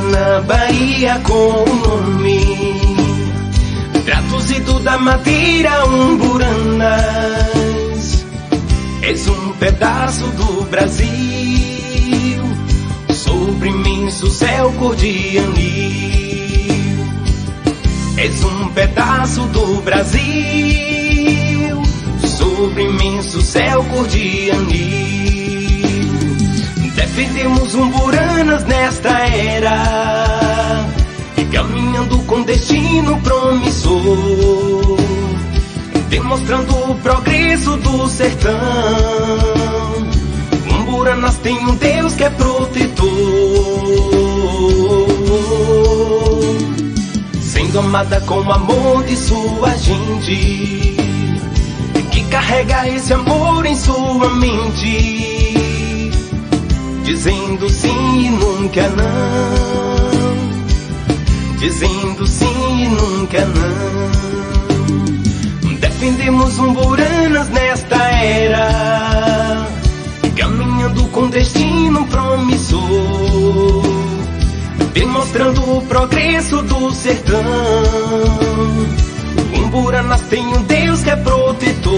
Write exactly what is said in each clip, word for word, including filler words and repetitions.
na Bahia com o nome traduzido da madeira Umburanas. És um pedaço do Brasil, sobre imenso céu cor de anil. És um pedaço do Brasil, sobre imenso céu cor de anil. Defendemos Umburanas nesta era, e caminhando com destino promissor, demonstrando o progresso do sertão. Umburanas tem um Deus que é protetor, sendo amada com amor de sua gente, que carrega esse amor em sua mente, dizendo sim e nunca não, dizendo sim e nunca não. Defendemos Umburanas nesta era, caminhando com destino promissor, demonstrando o progresso do sertão. Umburanas tem um Deus que é protetor.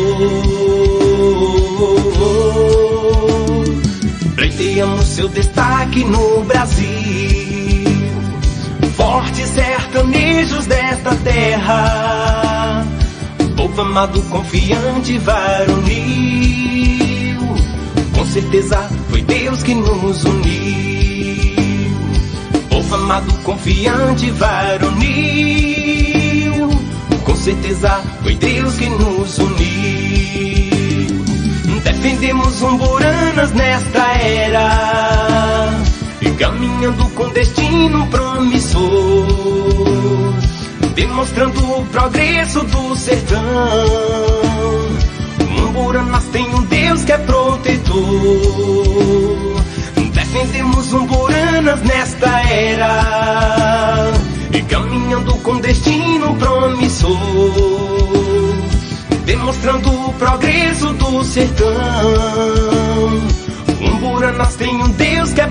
Pleiteamos seu destaque no Brasil, fortes sertanejos desta terra, povo amado, confiante, varonil. Com certeza foi Deus que nos uniu. Povo amado, confiante, varonil. Com certeza foi Deus que nos uniu. Defendemos Umburanas nesta era, e caminhando com destino promissor, demonstrando o progresso do sertão. Umburanas tem um Deus que é protetor. Defendemos Umburanas nesta era, e caminhando com destino promissor, demonstrando o progresso do sertão. Umburanas tem um Deus que é